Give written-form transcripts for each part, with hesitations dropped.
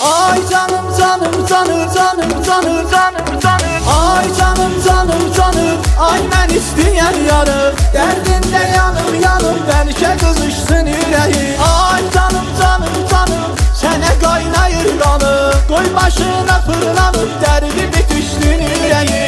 Ay canım canım canım canım canım canım canım. Ay canım canım canım. Ay mən istəyən yarım. Dərdində yanım yanım. Bəlkə qızışsın ürəyi. Ay canım canım canım. Sənə qaynayır qanım. Qoy başına fırlanıb. Dərdi bitişsin ürəyi.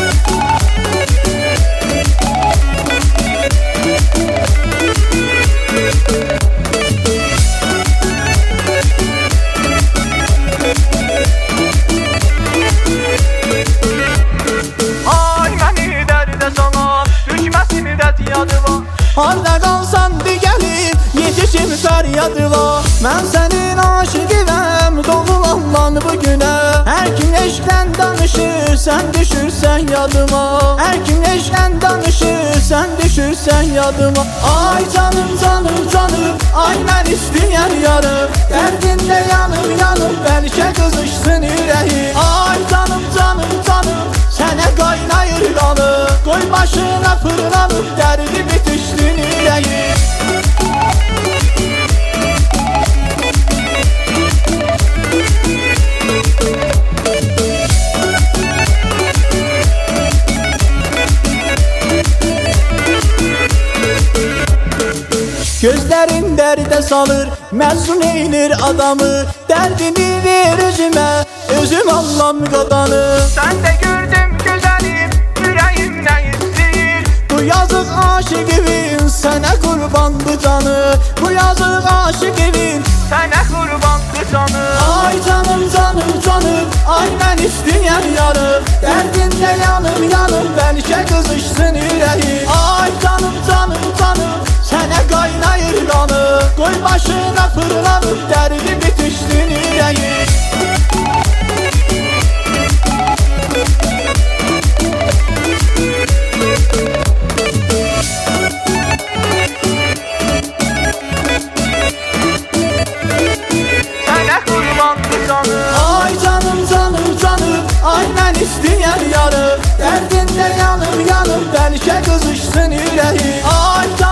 Harda qalsan de gəlib, yetişim fəryadıva. Mən sənin aşıqivəm, doğulandan bu günə. Hər kim eşqdən danışır, sən düşürsən yadıma. Hər kim eşqdən danışır, sən düşürsən yadıma. Ay canım canım canım, ay mən istəyən yarım. Dərdində yanım yanım, bəlkə qızışsın ürəyi. Ay canım canım canım, sənə qaynayır qanım. Qoy başına fırlanıb, dərdi bitişsin ürəyi. Gözlərin dərdə salır, məzun eylir adamı. Dərdini ver özümə, özüm Allah'ım qadanı. Sen de gördüm güzelim, yüreğim ne isteyir. Bu yazık aşık evin, sənə qurbandı canı. Bu yazık aşık evin, Sana kurbandı canım. ay canım canım canım. Ay mən istəyən yarım. Dərdində yanım yanım, bəlkə qızışsın ürəyi. Ay canım canım canım, sənə qaynayır qanım. Qoy başına fırlanıb, dərdi bitişsin ürəyi. Sana kurbandı canım. Ay canım canım canım, ay mən istəyən yarım. Dərdində yanım yanım, bəlkə qızışsın ürəyi. Ay canım